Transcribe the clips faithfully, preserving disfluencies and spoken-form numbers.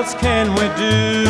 else can we do?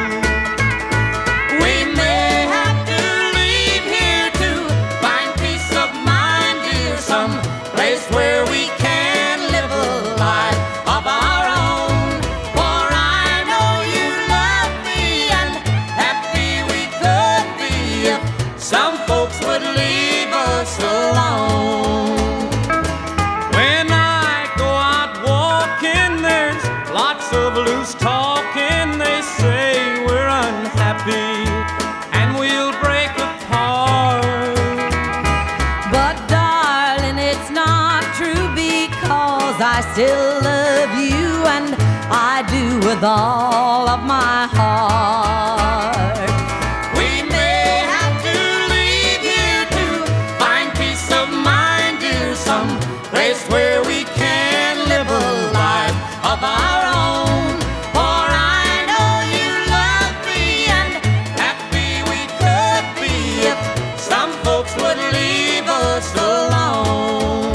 We may have to leave here to find peace of mind, dear, some place where we can live a life of our own. For I know you love me, and happy we could be if some folks would leave us alone. When I go out walking, there's lots of loose talking. They say we're unhappy and we'll break apart. But darling, it's not true, because I still love you, and I do with all of my heart. We may have to leave here to find peace of mind, dear, some place where we can live a life of our own. For I know you love me, and happy we could be if some folks would leave us alone.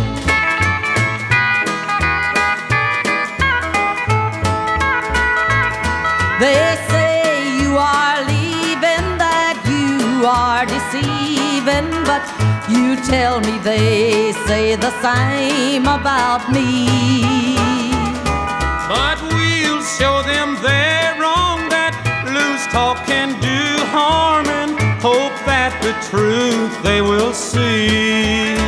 They say you are leaving, that you are deceiving, but you tell me they say the same about me. But we'll show them they're wrong, that loose talk can do harm, and hope that the truth they will see.